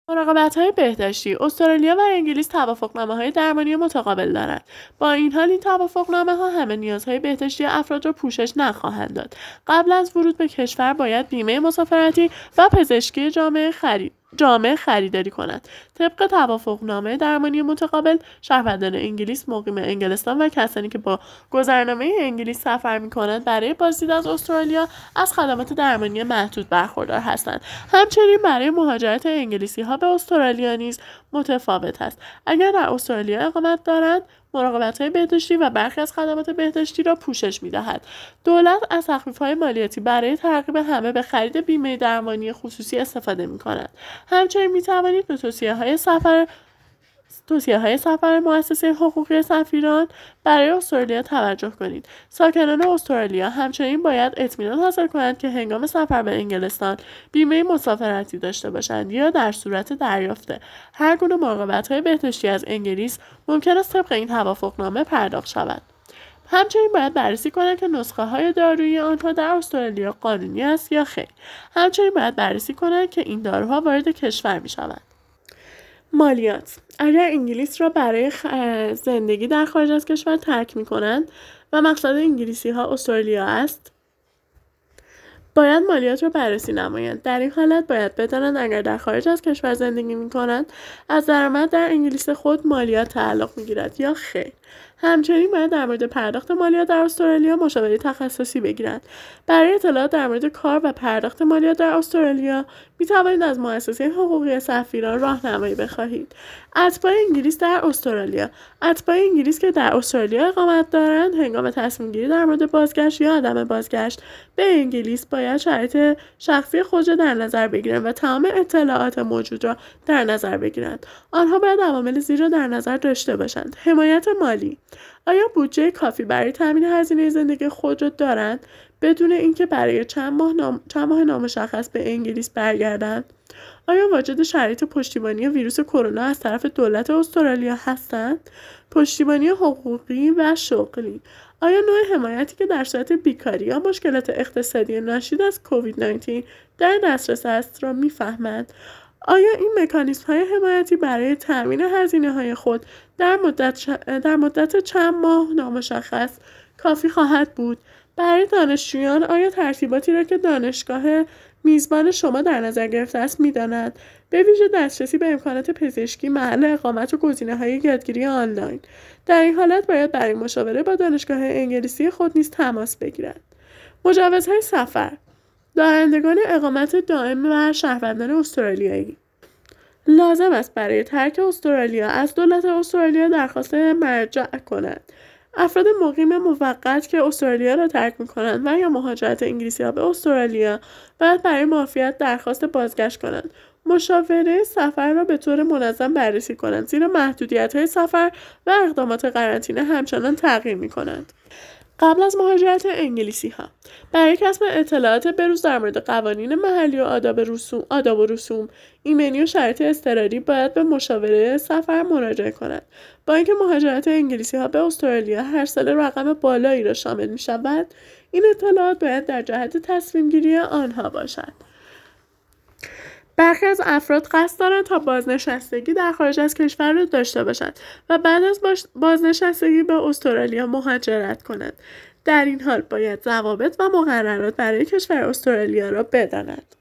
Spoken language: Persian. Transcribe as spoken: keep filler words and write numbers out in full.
مراقبت‌های بهداشتی: استرالیا و انگلیس توافقنامه‌های درمانی متقابل دارند. با این حال این توافقنامه‌ها همه نیازهای بهداشتی افراد را پوشش نخواهند داد. قبل از ورود به کشور باید بیمه مسافرتی و پزشکی جامعه خرید جامعه خریداری کند. طبق توافقنامه درمانی متقابل، شهروندان انگلیس مقیم انگلستان و کسانی که با گذرنامه انگلیس سفر می‌کنند برای بازدید از استرالیا از خدمات درمانی محدود برخوردار هستند. همچنین برای مهاجرت انگلیسی‌ها به استرالیا نیز متفاوت است. اگر در استرالیا اقامت دارند، مراقبت‌های بهداشتی و برخی از خدمات بهداشتی را پوشش می‌دهد. دولت از تخفیف‌های مالیاتی برای ترغیب همه به خرید بیمه درمانی خصوصی استفاده می‌کند. همچنین می‌توانید به توصیه‌های سفر توصیه‌های سفر مؤسسه حقوقی سفیران برای استرالیا توجه کنید. ساکنان استرالیا همچنین باید اطمینان حاصل کنند که هنگام سفر به انگلستان بیمه مسافرتی داشته باشند یا در صورت دریافت هر گونه مراقبت‌های بهداشتی از انگلیس ممکن است طبق این توافقنامه پرداخت شود. همچنین باید بررسی کنند که نسخه‌های دارویی آنها در استرالیا قانونی است یا خیر. همچنین باید بررسی کنند که این داروها وارد کشور می‌شوند. مالیات: اگر انگلیس را برای زندگی در خارج از کشور ترک می‌کنند و مقصد انگلیسی‌ها استرالیا است، باید مالیات را بررسی نمایند. در این حالت باید بدانند اگر در خارج از کشور زندگی می‌کنند، از درآمد در انگلیس خود مالیات تعلق می‌گیرد یا خیر. همچنین باید در مورد پرداخت مالیات در استرالیا مشاوره تخصصی بگیرند. برای اطلاعات در مورد کار و پرداخت مالیات در استرالیا می‌توانید از مؤسسه حقوقی سفیران راهنمایی بخواهید. اتباع انگلیس در استرالیا: اتباع انگلیس که در استرالیا اقامت دارند، هنگام تصمیم‌گیری در مورد بازگشت یا عدم بازگشت به انگلیس باید شرایط شخصی خود را در نظر بگیرند و تمام اطلاعات موجود را در نظر بگیرند. آنها باید عوامل زیر را در نظر داشته باشند. حمایت مالی: آیا بودجه کافی برای تامین هزینه زندگی خود را دارند بدون اینکه برای چند ماه, نام... چند ماه نامشخص به انگلیس برگردند؟ آیا واجد شرایط پشتیبانی ویروس کرونا از طرف دولت استرالیا هستند؟ پشتیبانی حقوقی و شغلی: آیا نوع حمایتی که در صورت بیکاری یا مشکلات اقتصادی ناشی از کووید نوزده در دسترس است را می‌فهمند؟ آیا این مکانیزم‌های حمایتی برای تأمین هزینه‌های خود در مدت, ش... در مدت چند ماه نامشخص کافی خواهد بود؟ برای دانشجویان، آیا ترتیباتی را که دانشگاه میزبان شما در نظر گرفته است می‌دانند؟ به ویژه دسترسی به امکانات پزشکی، محل اقامت و گزینه‌های یادگیری آنلاین. در این حالت باید برای مشاوره با دانشگاه انگلیسی خود نیز تماس بگیرند. مجوزهای سفر: دارندگان اقامت دائم و شهروندان استرالیایی لازم است برای ترک استرالیا از دولت استرالیا درخواست مرجع کنند. افراد مقیم موقت که استرالیا را ترک می‌کنند و یا مهاجرت انگلیسی‌ها به استرالیا باید برای معافیت درخواست بازگشت کنند. مشاوره سفر را به طور منظم بررسی کنند، زیرا محدودیت‌های سفر و اقدامات قرنطینه همچنان تغییر می‌کنند. قبل از مهاجرت انگلیسی‌ها، برای کسب اطلاعات بروز در مورد قوانین محلی و آداب رسوم، آداب و رسوم، ایمنی و شرایط اضطراری باید به مشاوره سفر مراجعه کنند. با اینکه مهاجرت انگلیسی‌ها به استرالیا هر سال رقم بالایی را شامل می‌شود، این اطلاعات باید در جهت تصمیم‌گیری آنها باشد. برخی از افراد قصد دارند تا بازنشستگی در خارج از کشور را داشته باشند و بعد از بازنشستگی به استرالیا مهاجرت کنند. در این حال باید ضوابط و مقررات برای کشور استرالیا را بدانند.